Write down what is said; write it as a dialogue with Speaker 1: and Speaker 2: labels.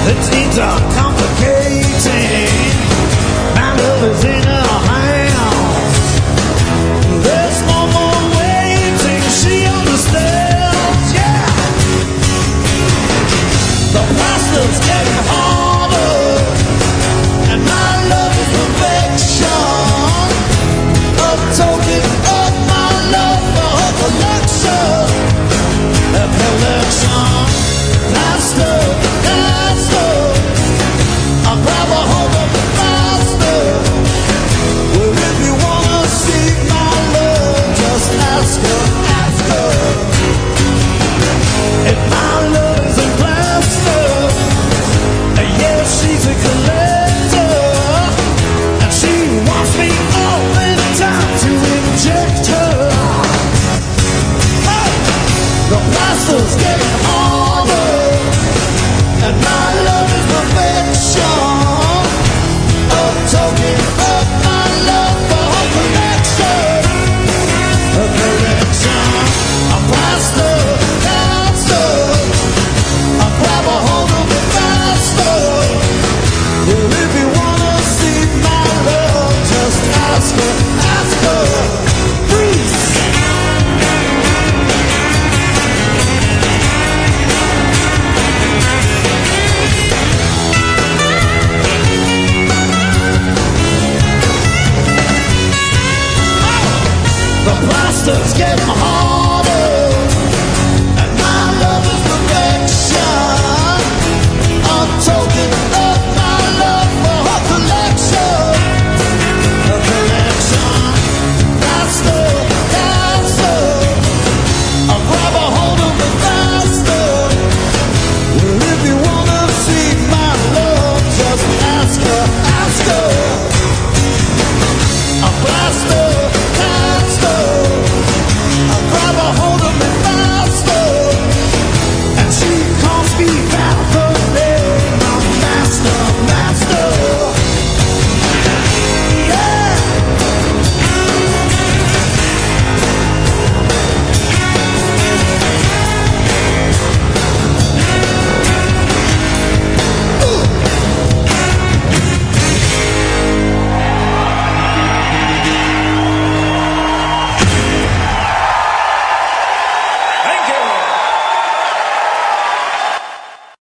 Speaker 1: Things are complicating. My love is in her hands. There's no more waiting. She understands, yeah. The plaster's getting harder, and my love is perfection. A token of my love for her collection. A collection. Plaster. I'll grab a hold of the master. Well, if you wanna see my love, just ask her, ask her. If my love is a plaster, yeah, she's a collector, and she wants me all the time to inject her. Hey, the plaster's getting harder, and my love is perfection.